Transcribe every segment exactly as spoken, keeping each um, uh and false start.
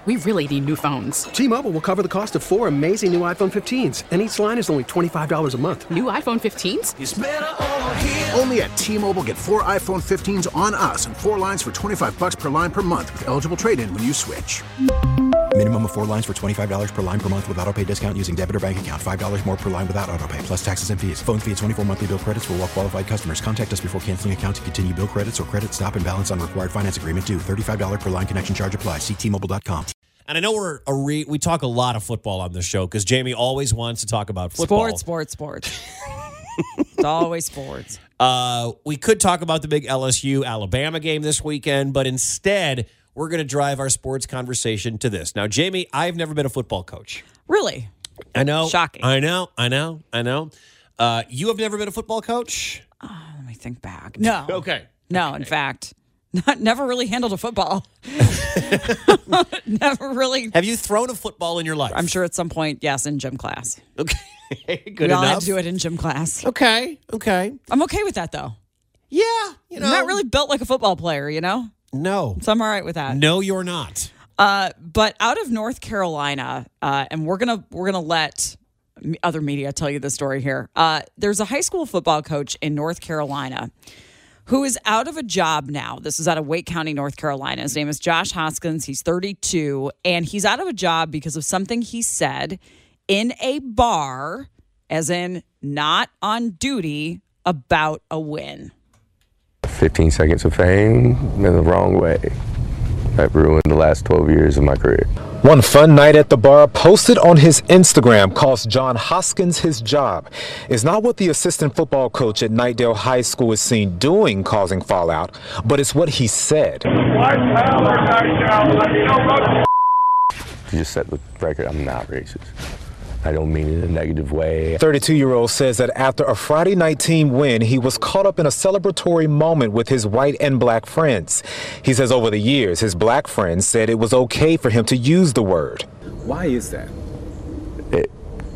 we really need new phones. T-Mobile will cover the cost of four amazing new iPhone fifteens, and each line is only twenty-five dollars a month. New iPhone fifteens? It's better over here. Only at T-Mobile, get four iPhone fifteens on us and four lines for twenty-five dollars per line per month with eligible trade-in when you switch. Minimum of four lines for twenty-five dollars per line per month with autopay discount using debit or bank account. five dollars more per line without autopay, plus taxes and fees. Phone fee at twenty-four monthly bill credits for well-qualified customers. Contact us before canceling account to continue bill credits or credit stop and balance on required finance agreement due. thirty-five dollars per line connection charge applies. See T Mobile dot com. And I know we're a re- we talk a lot of football on this show because Jamie always wants to talk about football. Sports, sports, sports. It's always sports. Uh, we could talk about the big L S U Alabama game this weekend, but instead, we're going to drive our sports conversation to this. Now, Jamie, I've never been a football coach. Really? I know. Shocking. I know. I know. I know. Uh, you have never been a football coach? Oh, let me think back. No. Okay. No, okay. in fact, not, never really handled a football. Never really. Have you thrown a football in your life? I'm sure at some point, yes, in gym class. Okay. Good we enough. all had to do it in gym class. Okay. Okay. I'm okay with that, though. Yeah. You know. I'm not really built like a football player, you know? No. So I'm all right with that. No, you're not. Uh, but out of North Carolina, uh, and we're gonna we're gonna let other media tell you the story here. Uh, there's a high school football coach in North Carolina who is out of a job now. This is out of Wake County, North Carolina. His name is Josh Hoskins. He's thirty-two, and he's out of a job because of something he said in a bar, as in not on duty, about a win. fifteen seconds of fame in the wrong way. That ruined the last twelve years of my career. One fun night at the bar posted on his Instagram cost John Hoskins his job. It's not what the assistant football coach at Knightdale High School is seen doing causing fallout, but it's what he said. To just set the record, I'm not racist. I don't mean it in a negative way. thirty-two-year-old says that after a Friday night team win, he was caught up in a celebratory moment with his white and black friends. He says over the years, his black friends said it was okay for him to use the word. Why is that? It,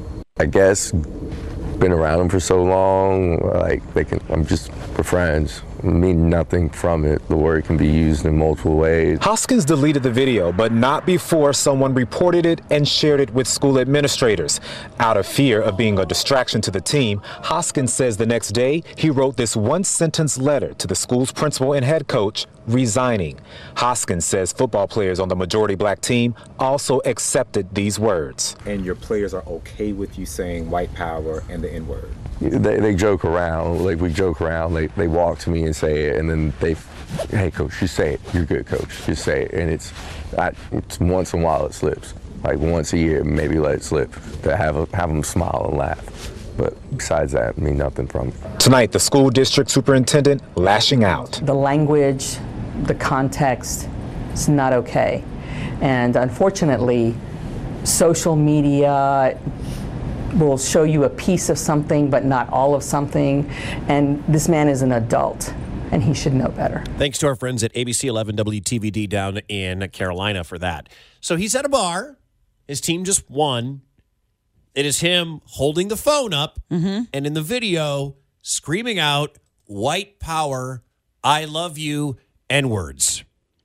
I guess, been around them for so long, like they can, I'm just, we're friends. I mean nothing from it. The word can be used in multiple ways. Hoskins deleted the video, but not before someone reported it and shared it with school administrators. Out of fear of being a distraction to the team, Hoskins says the next day he wrote this one-sentence letter to the school's principal and head coach, resigning. Hoskins says football players on the majority black team also accepted these words. And your players are okay with you saying white power and the N-word? They, they joke around, like we joke around, they, they walk to me and say it, and then they, hey coach, just say it, you're good coach, just say it. And it's, I, it's once in a while it slips, like once a year, maybe let it slip, to have, a, have them smile and laugh. But besides that, I mean nothing from it. Tonight, the school district superintendent lashing out. The language, the context, it's not okay. And unfortunately, social media will show you a piece of something, but not all of something. And this man is an adult, and he should know better. Thanks to our friends at A B C eleven W T V D down in Carolina for that. So he's at a bar. His team just won. It is him holding the phone up, mm-hmm. and in the video, screaming out, white power, I love you, N-words.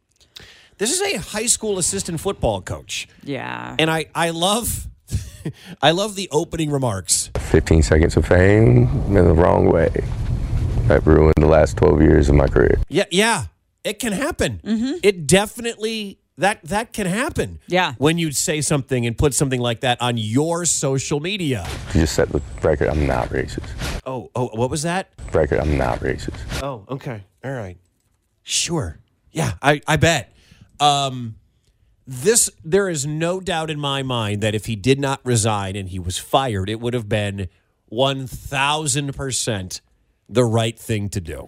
This is a high school assistant football coach. Yeah. And I, I love... I love the opening remarks. fifteen seconds of fame in the wrong way. That ruined the last twelve years of my career. Yeah, yeah, it can happen. Mm-hmm. It definitely, that that can happen. Yeah. When you say something and put something like that on your social media. To just set the record, I'm not racist. Oh, oh, what was that? Record, I'm not racist. Oh, okay. All right. Sure. Yeah, I, I bet. Um... This, there is no doubt in my mind that if he did not resign and he was fired, it would have been one thousand percent the right thing to do.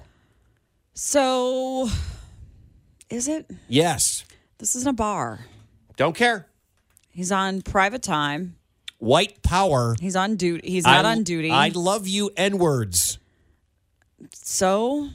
So, is it? Yes. This isn't a bar. Don't care. He's on private time. White power. He's on duty. He's not I, on duty. I love you, N-words. So?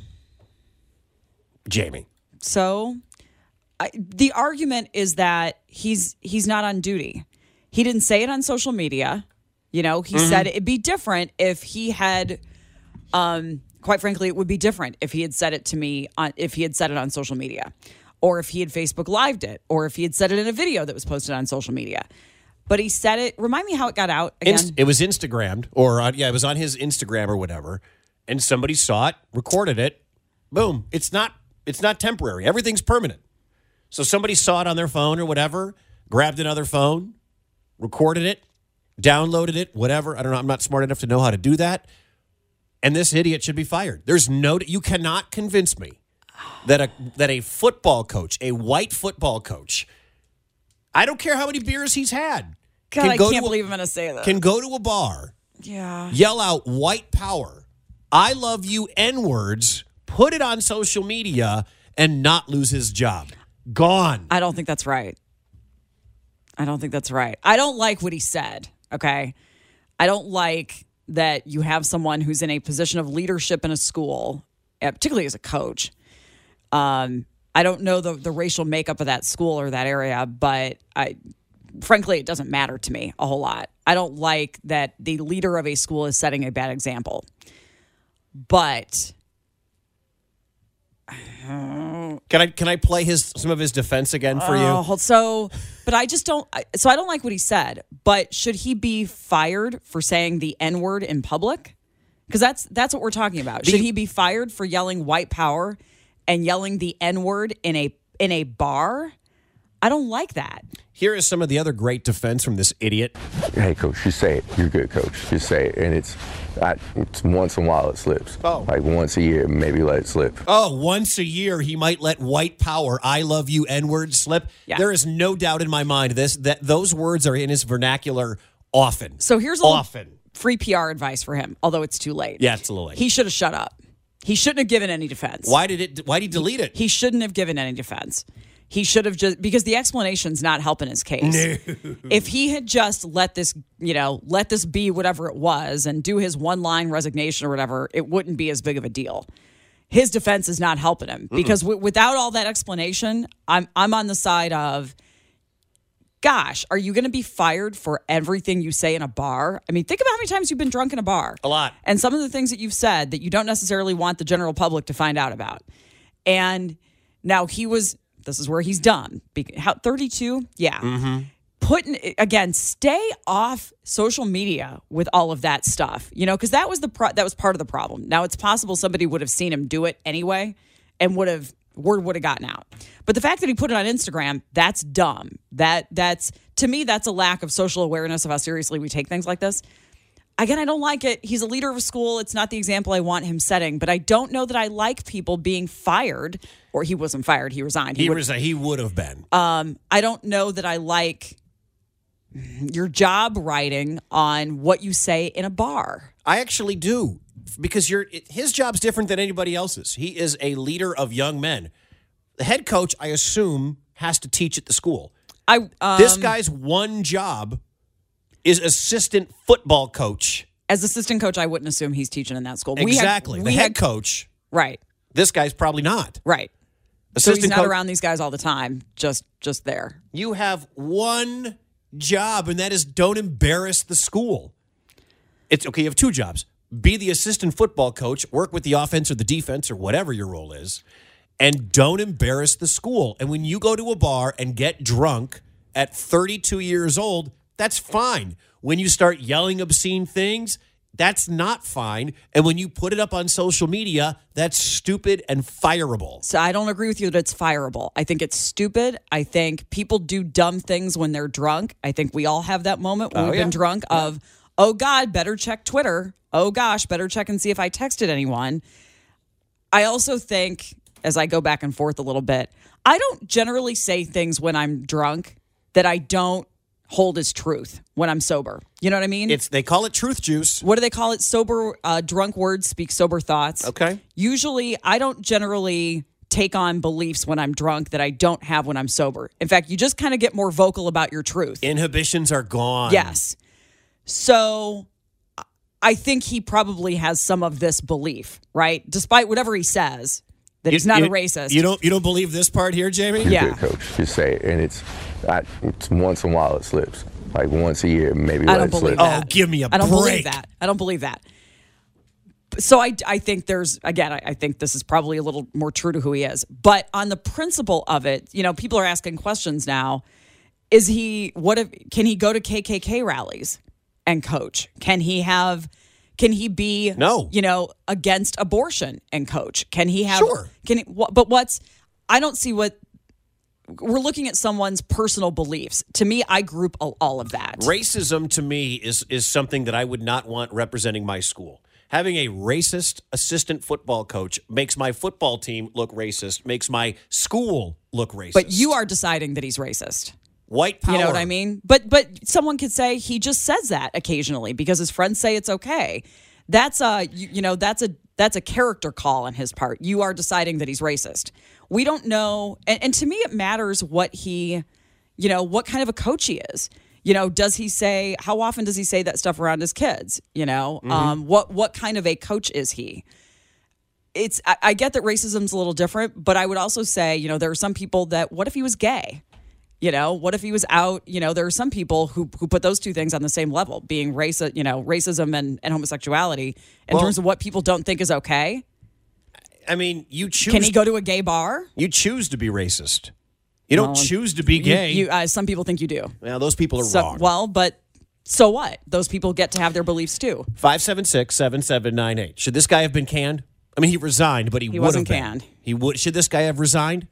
Jamie. So? I, the argument is that he's he's not on duty. He didn't say it on social media. You know, he mm-hmm. said it'd be different if he had, um, quite frankly, it would be different if he had said it to me, on, if he had said it on social media. or if he had Facebook Lived it, or if he had said it in a video that was posted on social media. But he said it. Remind me how it got out again. Inst- it was Instagrammed, or on, yeah, it was on his Instagram or whatever, and somebody saw it, recorded it. Boom! It's not. It's not temporary. Everything's permanent. So somebody saw it on their phone or whatever, grabbed another phone, recorded it, downloaded it, whatever. I don't know. I'm not smart enough to know how to do that. And this idiot should be fired. There's no. You cannot convince me that a that a football coach, a white football coach, I don't care how many beers he's had. God, I can't a, believe I'm going to say that. Can go to a bar, yeah, yell out white power, I love you N-words, put it on social media, and not lose his job. Gone. I don't think that's right. I don't think that's right. I don't like what he said, okay? I don't like that you have someone who's in a position of leadership in a school, particularly as a coach. Um, I don't know the, the racial makeup of that school or that area, but I, frankly, it doesn't matter to me a whole lot. I don't like that the leader of a school is setting a bad example. But can I can I play his some of his defense again for you? Uh, so, but I just don't. So I don't like what he said. But should he be fired for saying the N-word in public? Because that's that's what we're talking about. Should he be fired for yelling white power and yelling the N-word in a in a bar? I don't like that. Here is some of the other great defense from this idiot. Hey, coach, just say it. You're good, coach. Just say it. And it's, I, it's once in a while it slips. Oh. Like once a year, maybe let it slip. Oh, once a year he might let white power, I love you N-word slip. Yeah. There is no doubt in my mind this that those words are in his vernacular often. So here's a often free P R advice for him, although it's too late. Yeah, it's a little late. He should have shut up. He shouldn't have given any defense. Why did it? Why did he delete it? He shouldn't have given any defense. He should have just, because the explanation's not helping his case. No. If he had just let this, you know, let this be whatever it was and do his one line resignation or whatever, it wouldn't be as big of a deal. His defense is not helping him because w- without all that explanation, I'm I'm on the side of, gosh, are you going to be fired for everything you say in a bar? I mean, think about how many times you've been drunk in a bar. A lot. And some of the things that you've said that you don't necessarily want the general public to find out about. And now he was, this is where he's done. How, thirty-two? Yeah. Mm-hmm. Putting, again, stay off social media with all of that stuff, you know, because that was the pro- that was part of the problem. Now, it's possible somebody would have seen him do it anyway and would have, word would have gotten out. But the fact that he put it on Instagram, that's dumb. That that's to me, that's a lack of social awareness of how seriously we take things like this. Again, I don't like it. He's a leader of a school. It's not the example I want him setting, but I don't know that I like people being fired, or he wasn't fired. He resigned. He, He would, resigned. He would have been. um, I don't know that I like your job writing on what you say in a bar. I actually do, because you're his job's different than anybody else's. He is a leader of young men. The head coach, I assume, has to teach at the school. I um, This guy's one job is assistant football coach. as assistant coach, I wouldn't assume he's teaching in that school. We had- Exactly. we the had- head coach. right, This guy's probably not. right. Assistant so he's not coach. around these guys all the time. Just, just there. You have one job, and that is don't embarrass the school. It's okay. You have two jobs. Be the assistant football coach, work with the offense or the defense or whatever your role is, and don't embarrass the school. And when you go to a bar and get drunk at thirty-two years old, that's fine. When you start yelling obscene things, that's not fine. And when you put it up on social media, that's stupid and fireable. So I don't agree with you that it's fireable. I think it's stupid. I think people do dumb things when they're drunk. I think we all have that moment when Oh, we've yeah. been drunk of, oh, God, better check Twitter. Oh, gosh, better check and see if I texted anyone. I also think, as I go back and forth a little bit, I don't generally say things when I'm drunk that I don't hold as truth when I'm sober. You know what I mean? It's they call it truth juice. What do they call it? Sober, uh, drunk words speak sober thoughts. Okay. Usually, I don't generally take on beliefs when I'm drunk that I don't have when I'm sober. In fact, you just kind of get more vocal about your truth. Inhibitions are gone. Yes. So I think he probably has some of this belief, right? Despite whatever he says, that he's not You- a racist. You don't you don't believe this part here, Jamie? You're Yeah. good, coach. Just say it. And it's, I, it's once in a while it slips. Like once a year, maybe I let don't it believe slip. that. Oh, give me a I don't break. believe that. I don't believe that. So I, I think there's, again, I, I think this is probably a little more true to who he is. But on the principle of it, you know, people are asking questions now. Is he, what if, can he go to K K K rallies and coach? Can he have, can he be, no. you know, against abortion and coach? Can he have, sure. Can he, what, but what's, I don't see what, we're looking at someone's personal beliefs. To me, I group all, all of that. Racism to me is is something that I would not want representing my school. Having a racist assistant football coach makes my football team look racist, makes my school look racist. But you are deciding that he's racist. White power. You know what I mean? But but someone could say he just says that occasionally because his friends say it's okay. That's a you, you know that's a that's a character call on his part. You are deciding that he's racist. We don't know, and, and to me, it matters what he, you know, what kind of a coach he is. You know, does he say? How often does he say that stuff around his kids? You know, mm-hmm. um, what what kind of a coach is he? It's I, I get that racism's a little different, but I would also say, you know, there are some people that. What if he was gay? You know, what if he was out? You know, there are some people who who put those two things on the same level, being race, you know, racism and, and homosexuality in well, terms of what people don't think is okay. I mean, you choose. Can he go to a gay bar? You choose to be racist. You don't well, choose to be gay. You, you, uh, some people think you do. Well, those people are so, wrong. Well, but so what? Those people get to have their beliefs too. five seven six, seven seven nine eight. Should this guy have been canned? I mean, he resigned, but he, he would wasn't have been. canned. He would. Should this guy have resigned?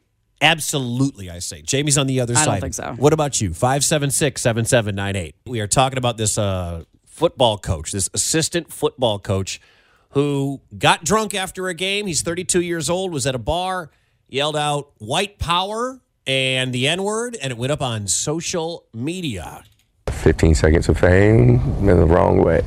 Absolutely, I say. Jamie's on the other I side. I don't think so. What about you? five seven six, seven seven nine eight. We are talking about this uh, football coach, this assistant football coach who got drunk after a game. He's thirty-two years old, was at a bar, yelled out white power and the N-word, and it went up on social media. fifteen seconds of fame in the wrong way.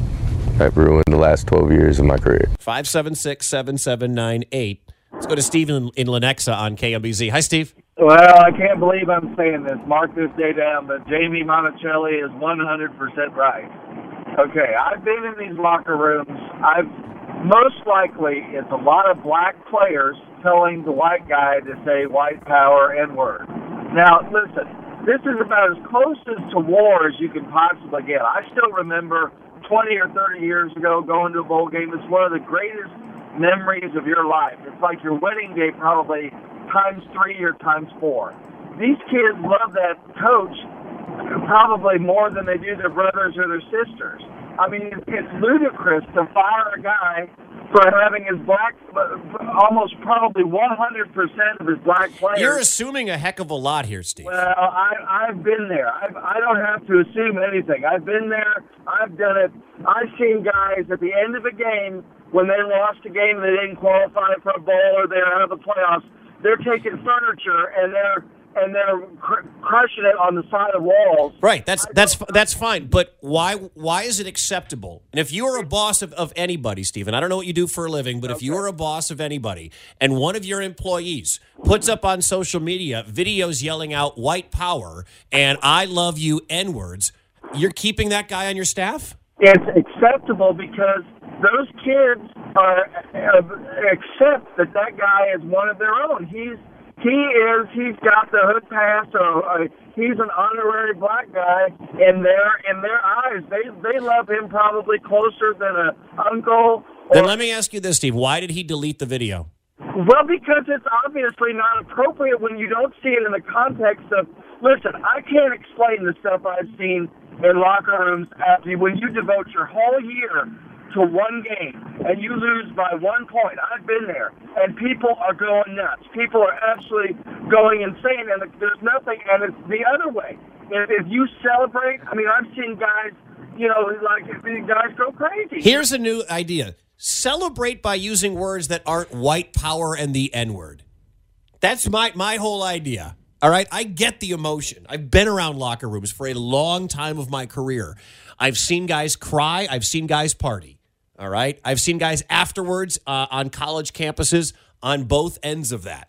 That ruined the last twelve years of my career. five seven six, seven seven nine eight. Let's go to Steve in, in Lenexa on K M B Z. Hi, Steve. Well, I can't believe I'm saying this. Mark this day down, but Jamie Monticelli is one hundred percent right. Okay, I've been in these locker rooms. I've most likely it's a lot of black players telling the white guy to say white power N-word. Now, listen, this is about as close as to war as you can possibly get. I still remember twenty or thirty years ago going to a bowl game. It's one of the greatest memories of your life. It's like your wedding day probably times three or times four. These kids love that coach probably more than they do their brothers or their sisters. I mean, it's ludicrous to fire a guy for having his black, almost probably one hundred percent of his black players. You're assuming a heck of a lot here, Steve. Well, I, I've been there. I've, I don't have to assume anything. I've been there. I've done it. I've seen guys at the end of a game, when they lost a game and they didn't qualify for a bowl or they're out of the playoffs, they're taking furniture and they're and they're cr- crushing it on the side of walls. Right. That's that's that's fine. But why why is it acceptable? And if you are a boss of, of anybody, Stephen, I don't know what you do for a living, but okay. if you are a boss of anybody and one of your employees puts up on social media videos yelling out white power and I love you N-words, you're keeping that guy on your staff? It's acceptable because those kids are uh, accept that that guy is one of their own. He's He is, he's got the hood pass, or uh, he's an honorary black guy in their in their eyes. They they love him probably closer than a uncle. Or, then let me ask you this, Steve. Why did he delete the video? Well, because it's obviously not appropriate when you don't see it in the context of, listen, I can't explain the stuff I've seen in locker rooms after when you devote your whole year to one game and you lose by one point. I've been there, and people are going nuts. People are absolutely going insane, and there's nothing. And it's the other way. If, if you celebrate, I mean, I've seen guys, you know, like guys go crazy. Here's a new idea: celebrate by using words that aren't white power and the N-word. That's my my whole idea. All right, I get the emotion. I've been around locker rooms for a long time of my career. I've seen guys cry. I've seen guys party. All right. I've seen guys afterwards uh, on college campuses on both ends of that.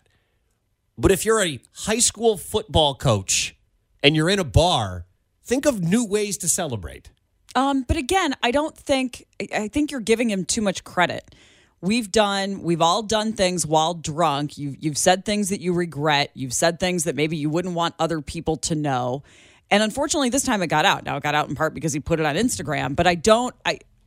But if you're a high school football coach and you're in a bar, think of new ways to celebrate. Um, but again, I don't think, I think you're giving him too much credit. We've done, we've all done things while drunk. You've, you've said things that you regret. You've said things that maybe you wouldn't want other people to know. And unfortunately, this time it got out. Now, it got out in part because he put it on Instagram. But I don't, I,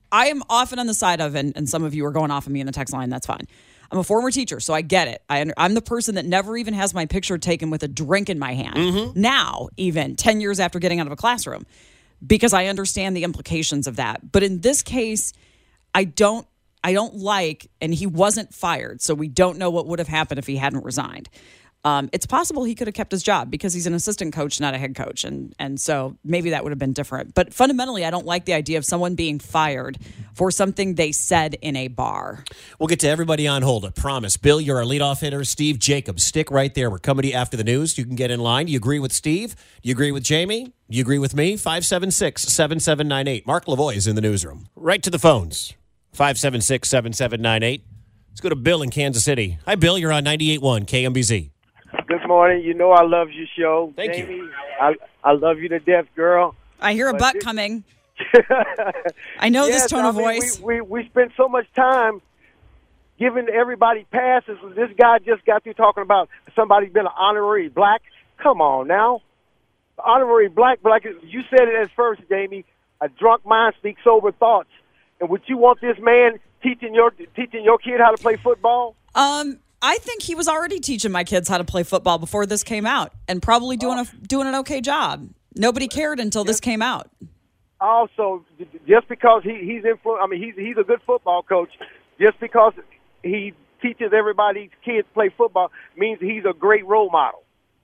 I am often on the side of, and, and some of you are going off of me in the text line. That's fine. I'm a former teacher, so I get it. I, I'm the person that never even has my picture taken with a drink in my hand. Mm-hmm. Now, even ten years after getting out of a classroom, because I understand the implications of that. But in this case, I don't. I don't like, and he wasn't fired, so we don't know what would have happened if he hadn't resigned. Um, it's possible he could have kept his job because he's an assistant coach, not a head coach, and and so maybe that would have been different. But fundamentally, I don't like the idea of someone being fired for something they said in a bar. We'll get to everybody on hold, I promise. Bill, you're our leadoff hitter. Steve Jacobs, stick right there. We're coming to you after the news. You can get in line. Do you agree with Steve? Do you agree with Jamie? Do you agree with me? five seven six, seven seven nine eight. Mark Lavoie is in the newsroom. Right to the phones. five seven six, seven seven nine eight. Let's go to Bill in Kansas City. Hi, Bill. You're on ninety-eight point one K M B Z. Good morning. You know I love your show. Thank Jamie, you. I, I love you to death, girl. I hear a But butt this- coming. I know yes, this tone I of mean, voice. We, we, we spend so much time giving everybody passes. This guy just got through talking about somebody's been an honorary black. Come on now. Honorary black, black. You said it at first, Jamie. A drunk mind speaks sober thoughts. And would you want this man teaching your teaching your kid how to play football? Um, I think he was already teaching my kids how to play football before this came out, and probably doing a doing an okay job. Nobody cared until this came out. Also, just because he, he's influ- I mean, he's he's a good football coach. Just because he teaches everybody's kids play football means he's a great role model.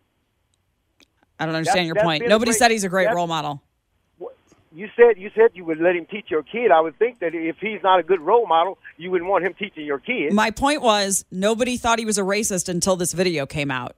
I don't understand That's- your that's point. been Nobody great- said he's a great that's- role model. You said you said you would let him teach your kid. I would think that if he's not a good role model, you wouldn't want him teaching your kid. My point was nobody thought he was a racist until this video came out.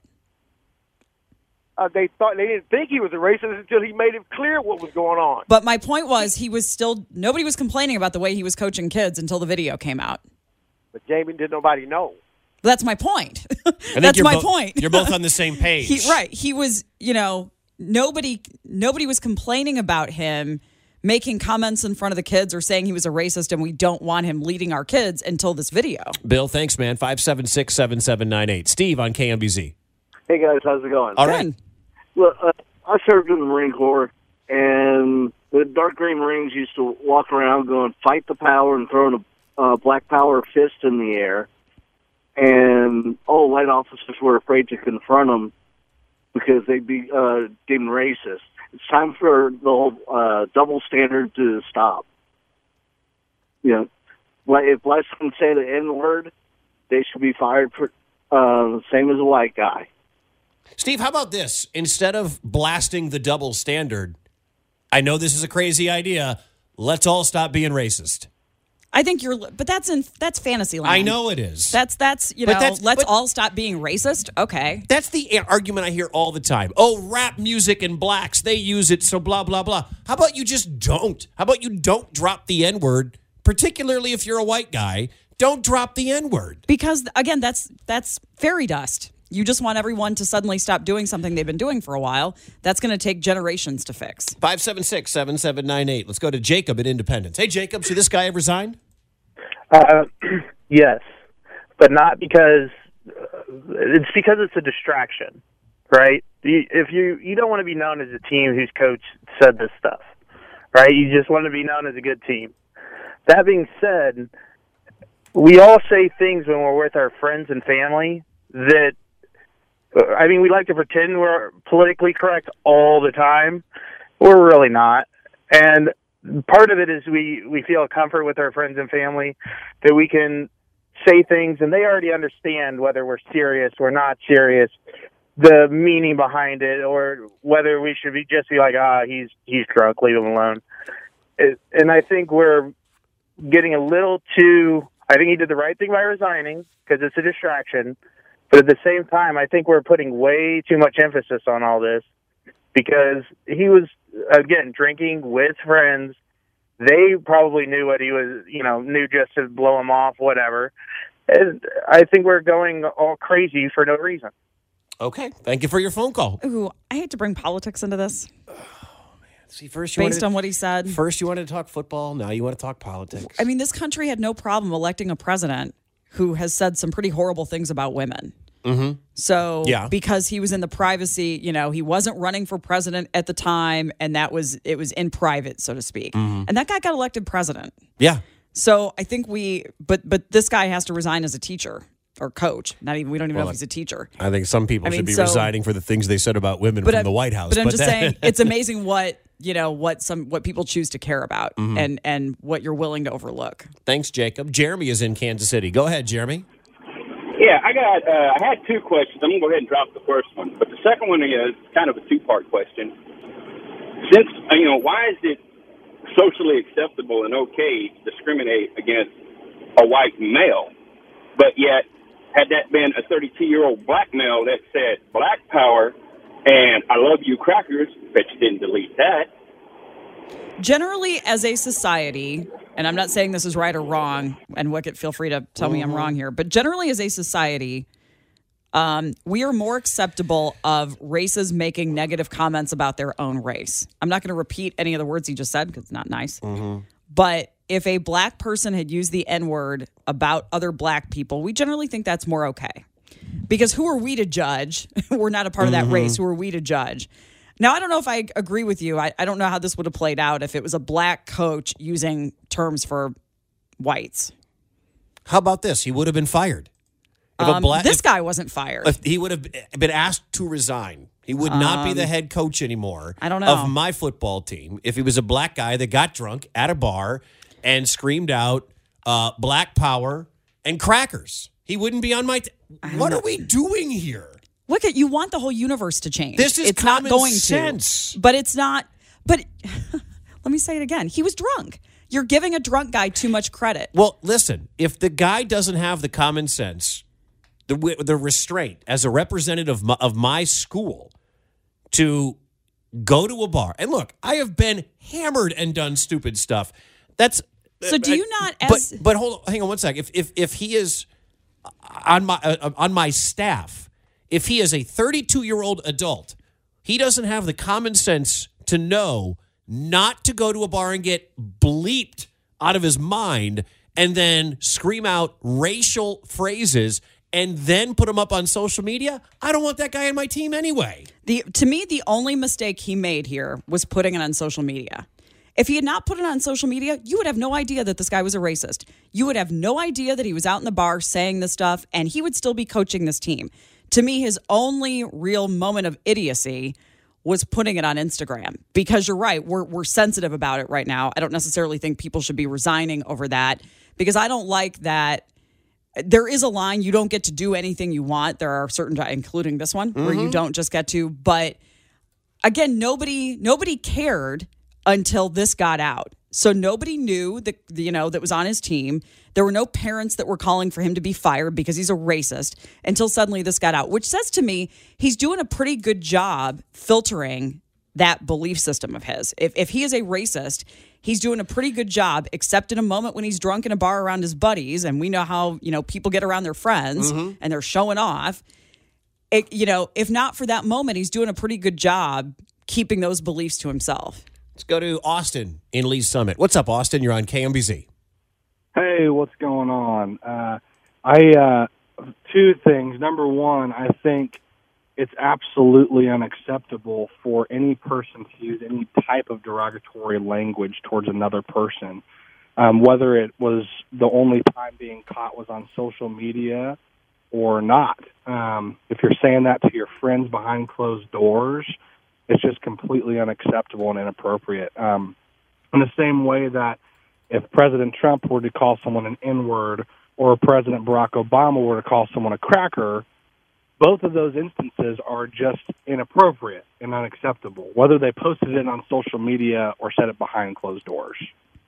Uh, they thought they didn't think he was a racist until he made it clear what was going on. But my point was he was still nobody was complaining about the way he was coaching kids until the video came out. But Jamie, did nobody know? That's my point. I think That's you're my bo- point. You're both on the same page. He, right. He was, you know, nobody nobody was complaining about him making comments in front of the kids or saying he was a racist and we don't want him leading our kids until this video. Bill, thanks, man. five seven six, seven seven nine eight. Steve on K M B Z. Hey, guys. How's it going? All right. Look, uh, I served in the Marine Corps, and the dark green Marines used to walk around going, fight the power, and throwing a uh, black power fist in the air. And all white officers were afraid to confront them because they'd be uh, deemed racist. It's time for the whole uh, double standard to stop. You know, like, if blacks can say the N-word, they should be fired for uh, same as a white guy. Steve, how about this? Instead of blasting the double standard, I know this is a crazy idea. Let's all stop being racist. I think you're, but that's in that's fantasy land. I know it is. That's that's you But know. that's- let's but- all stop being racist. Okay. That's the argument I hear all the time. Oh, rap music and blacks, they use it, so blah, blah, blah. How about you just don't? How about you don't drop the N-word, particularly if you're a white guy? Don't drop the N-word. Because again, that's that's fairy dust. You just want everyone to suddenly stop doing something they've been doing for a while. That's going to take generations to fix. five seven six, seven seven nine eight. Let's go to Jacob at Independence. Hey, Jacob, should this guy have resigned? Uh, yes, but not because uh, it's because it's a distraction, right? You, if you you don't want to be known as a team whose coach said this stuff, right? You just want to be known as a good team. That being said, we all say things when we're with our friends and family that, I mean, we like to pretend we're politically correct all the time. We're really not. And part of it is we, we feel a comfort with our friends and family that we can say things and they already understand whether we're serious or not serious, the meaning behind it, or whether we should be just be like, ah, he's he's drunk, leave him alone. It, and I think we're getting a little too, I think he did the right thing by resigning because it's a distraction. But at the same time, I think we're putting way too much emphasis on all this because he was, again, drinking with friends. They probably knew what he was, you know, knew just to blow him off, whatever. And I think we're going all crazy for no reason. Okay. Thank you for your phone call. Ooh, I hate to bring politics into this. See, first you Based wanted, on what he said. First you wanted to talk football. Now you want to talk politics. I mean, this country had no problem electing a president who has said some pretty horrible things about women. Mm-hmm. So Yeah. because he was in the privacy, you know, he wasn't running for president at the time, and that was it was in private, so to speak. Mm-hmm. And that guy got elected president. Yeah. So I think we, but but this guy has to resign as a teacher or coach. Not even we don't even Well, know if he's a teacher. I think some people I mean, should be so- resigning for the things they said about women But from I- the White House. But I'm just that- saying, it's amazing what you know what some what people choose to care about Mhm. and and what you're willing to overlook. Thanks, Jacob. Jeremy is in Kansas City. Go ahead, Jeremy. Yeah, I got. Uh, I had two questions. I'm gonna go ahead and drop the first one, but the second one is kind of a two-part question. Since uh, you know, why is it socially acceptable and okay to discriminate against a white male, but yet had that been a thirty-two-year-old black male that said "Black Power" and "I love you, crackers," bet you didn't delete that. Generally, as a society, and I'm not saying this is right or wrong, and Wicket, feel free to tell me I'm wrong here, but generally as a society, um, we are more acceptable of races making negative comments about their own race. I'm not going to repeat any of the words he just said because it's not nice. But if a black person had used the N-word about other black people, we generally think that's more okay. Because who are we to judge? We're not a part of that Mhm. race. Who are we to judge? Now, I don't know if I agree with you. I, I don't know how this would have played out if it was a black coach using terms for whites. How about this? He would have been fired. If a Um, black- this if- guy wasn't fired. If he would have been asked to resign. He would not be Um, the head coach anymore I don't know. of my football team if he was a black guy that got drunk at a bar and screamed out uh, Black Power and crackers. He wouldn't be on my t- What are we doing here? Look at you want the whole universe to change. This is it's not common going sense. to. But it's not. But let me say it again. He was drunk. You're giving a drunk guy too much credit. Well, listen, if the guy doesn't have the common sense, the wi- the restraint as a representative of my, of my school to go to a bar. And look, I have been hammered and done stupid stuff. That's So do you not But as but hold on, hang on one sec. If if if he is on my uh, on my staff, if he is a thirty-two-year-old adult, he doesn't have the common sense to know not to go to a bar and get bleeped out of his mind and then scream out racial phrases and then put them up on social media. I don't want that guy on my team anyway. The to me, the only mistake he made here was putting it on social media. If he had not put it on social media, you would have no idea that this guy was a racist. You would have no idea that he was out in the bar saying this stuff, and he would still be coaching this team. To me, his only real moment of idiocy was putting it on Instagram. Because you're right, we're we're sensitive about it right now. I don't necessarily think people should be resigning over that because I don't like that. There is a line, you don't get to do anything you want. There are certain, including this one, where you Mhm. don't just get to. But again, nobody nobody cared until this got out. So nobody knew that, you know, that was on his team. There were no parents that were calling for him to be fired because he's a racist until suddenly this got out, which says to me he's doing a pretty good job filtering that belief system of his. If if he is a racist, he's doing a pretty good job, except in a moment when he's drunk in a bar around his buddies, and we know how, you know, people get around their friends Mhm. and they're showing off. It, you know, if not for that moment, he's doing a pretty good job keeping those beliefs to himself. Let's go to Austin in Lee's Summit. What's up, Austin? You're on K M B Z. Hey, what's going on? Uh, I uh, two things. Number one, I think it's absolutely unacceptable for any person to use any type of derogatory language towards another person, um, whether it was the only time being caught was on social media or not. Um, if you're saying that to your friends behind closed doors, it's just completely unacceptable and inappropriate. Um, in the same way that if President Trump were to call someone an N-word or President Barack Obama were to call someone a cracker, both of those instances are just inappropriate and unacceptable, whether they posted it on social media or said it behind closed doors.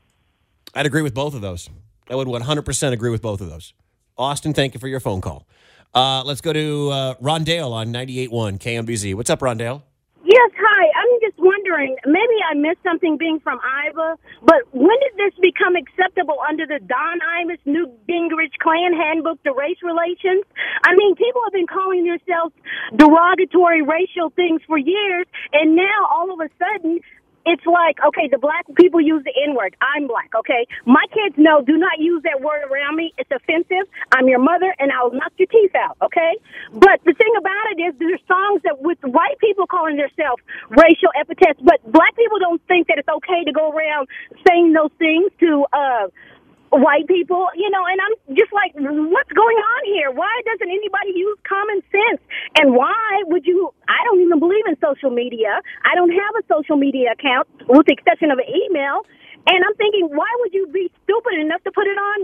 I'd agree with both of those. I would one hundred percent agree with both of those. Austin, thank you for your phone call. Uh, let's go to uh, Rondale on ninety-eight point one K M B Z. What's up, Rondale? Yes, hi. I'm just wondering, maybe I missed something being from Iowa, but when did this become acceptable under the Don Imus Newt Gingrich Klan handbook to race relations? I mean, people have been calling themselves derogatory racial things for years, and now all of a sudden it's like, okay, the black people use the N-word. I'm black, okay? My kids know, do not use that word around me. It's offensive. I'm your mother, and I'll knock your teeth out, okay? But the thing about it is there's songs that with white people calling themselves racial epithets, but black people don't think that it's okay to go around saying those things to uh white people, you know, and I'm just like, what's going on here? Why doesn't anybody use common sense? And why would you, I don't even believe in social media. I don't have a social media account with the exception of an email. And I'm thinking, why would you be stupid enough to put it on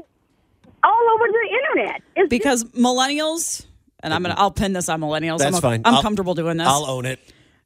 all over the internet? It's because just, millennials, and I'm gonna, I'll pin this on millennials. That's I'm, fine. I'm I'll, comfortable doing this. I'll own it.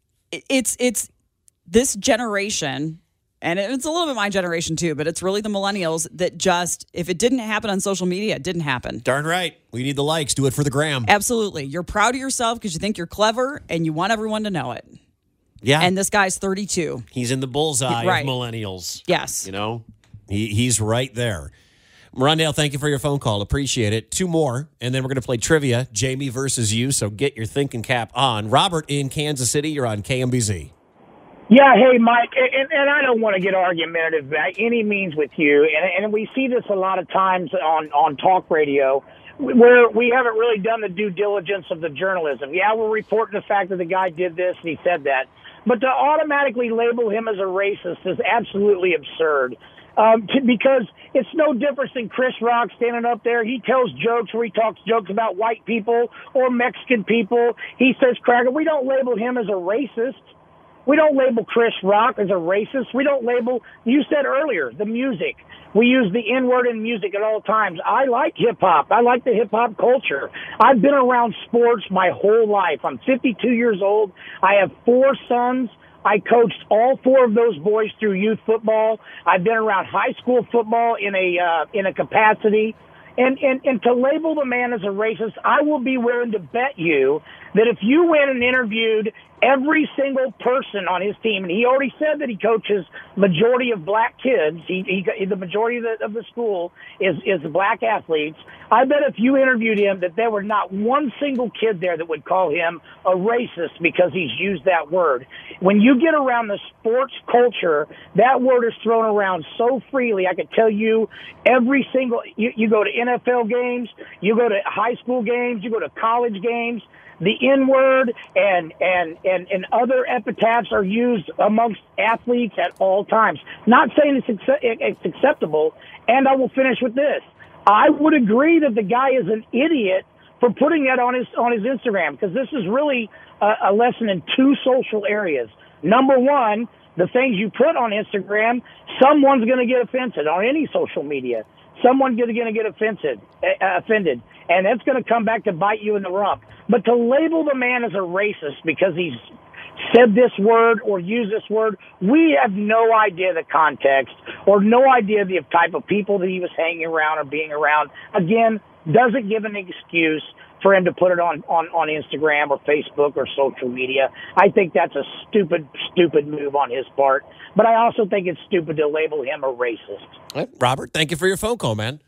It's, it's this generation. And it's a little bit my generation too, but it's really the millennials that just, if it didn't happen on social media, it didn't happen. Darn right. We need the likes. Do it for the gram. Absolutely. You're proud of yourself because you think you're clever and you want everyone to know it. Yeah. And this guy's thirty-two. He's in the bullseye right. of millennials. Yes. You know, he he's right there. Rondale, thank you for your phone call. Appreciate it. Two more, and then we're going to play trivia, Jamie versus you, so get your thinking cap on. Robert in Kansas City, you're on K M B Z. Yeah, hey, Mike, and, and I don't want to get argumentative by any means with you, and, and we see this a lot of times on, on talk radio where we haven't really done the due diligence of the journalism. Yeah, we're reporting the fact that the guy did this and he said that, but to automatically label him as a racist is absolutely absurd. Um, to, because it's no difference than Chris Rock standing up there. He tells jokes where he talks jokes about white people or Mexican people. He says cracker. We don't label him as a racist. We don't label Chris Rock as a racist. We don't label, you said earlier, the music. We use the N-word in music at all times. I like hip-hop. I like the hip-hop culture. I've been around sports my whole life. I'm fifty-two years old. I have four sons. I coached all four of those boys through youth football. I've been around high school football in a uh, in a capacity. And, and, and to label the man as a racist, I will be willing to bet you that if you went and interviewed every single person on his team, and he already said that he coaches majority of black kids, he, he the majority of the, of the school is, is black athletes, I bet if you interviewed him that there were not one single kid there that would call him a racist because he's used that word. When you get around the sports culture, that word is thrown around so freely. I could tell you every single, you, you go to N F L games, you go to high school games, you go to college games, the N-word and, and, and, and other epithets are used amongst athletes at all times. Not saying it's, accept, it's acceptable, and I will finish with this. I would agree that the guy is an idiot for putting that on his on his Instagram, because this is really a, a lesson in two social areas. Number one, the things you put on Instagram, someone's going to get offended on any social media. Someone's going to get offended, uh, offended, and that's going to come back to bite you in the rump. But to label the man as a racist because he's said this word or used this word, we have no idea the context or no idea the type of people that he was hanging around or being around. Again, doesn't give an excuse for him to put it on, on, on Instagram or Facebook or social media. I think that's a stupid, stupid move on his part. But I also think it's stupid to label him a racist. Right. Robert, thank you for your phone call, man.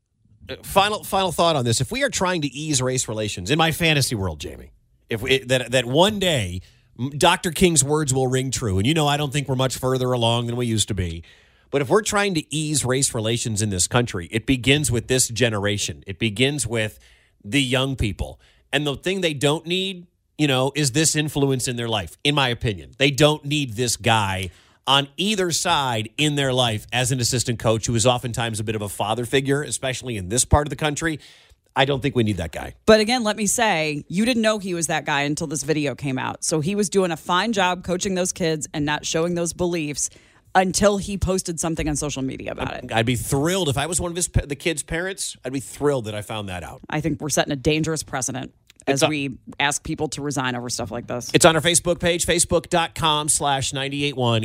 Final final thought on this. If we are trying to ease race relations, in my fantasy world, Jamie, if we, that that one day Doctor King's words will ring true, and you know I don't think we're much further along than we used to be, but if we're trying to ease race relations in this country, it begins with this generation. It begins with the young people. And the thing they don't need, you know, is this influence in their life, in my opinion. They don't need this guy on either side in their life as an assistant coach who is oftentimes a bit of a father figure, especially in this part of the country. I don't think we need that guy. But again, let me say, you didn't know he was that guy until this video came out. So he was doing a fine job coaching those kids and not showing those beliefs until he posted something on social media about it. I'd be thrilled if I was one of his the kids' parents. I'd be thrilled that I found that out. I think we're setting a dangerous precedent as It's a- we ask people to resign over stuff like this. It's on our Facebook page, facebook.com slash 981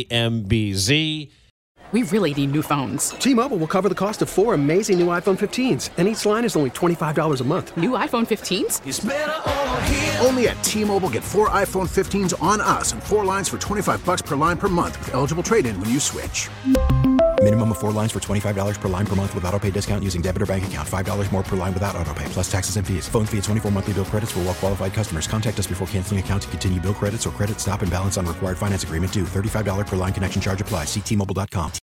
KMBZ. We really need new phones. T-Mobile will cover the cost of four amazing new iPhone fifteens, and each line is only twenty-five dollars a month. New iPhone fifteens? It's better over here. Only at T-Mobile, get four iPhone fifteens on us and four lines for twenty-five bucks per line per month with eligible trade-in when you switch. Minimum of four lines for twenty-five dollars per line per month with autopay discount using debit or bank account. five dollars more per line without autopay, plus taxes and fees. Phone fee at twenty-four monthly bill credits for well-qualified customers. Contact us before canceling account to continue bill credits or credit stop and balance on required finance agreement due. thirty-five dollars per line connection charge applies. See T Mobile dot com.